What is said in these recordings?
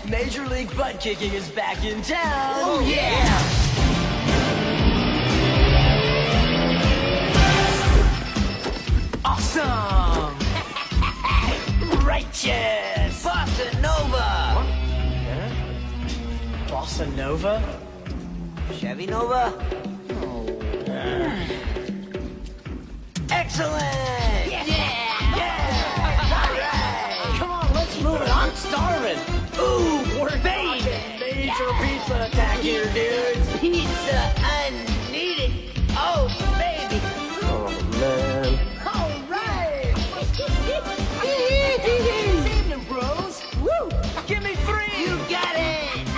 Major League Butt Kicking is back in town! Oh, yeah! Awesome! Righteous! Bossa Nova! What? Huh? Bossa Nova? Chevy Nova? Excellent! Yeah! All right! Come on, let's move it. I'm starving. Ooh, we're major pizza attack here, dudes. Pizza unneeded! Oh, baby! Oh, man. All right! Evening, bros. Woo! Give me 3! You got it!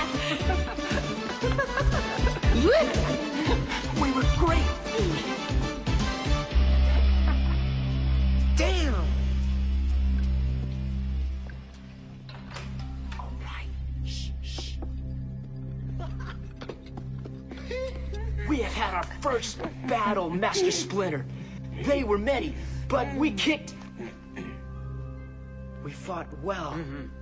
We were great. Damn. All right. Shh. We have had our first battle, Master Splinter. They were many, but we kicked. We fought well.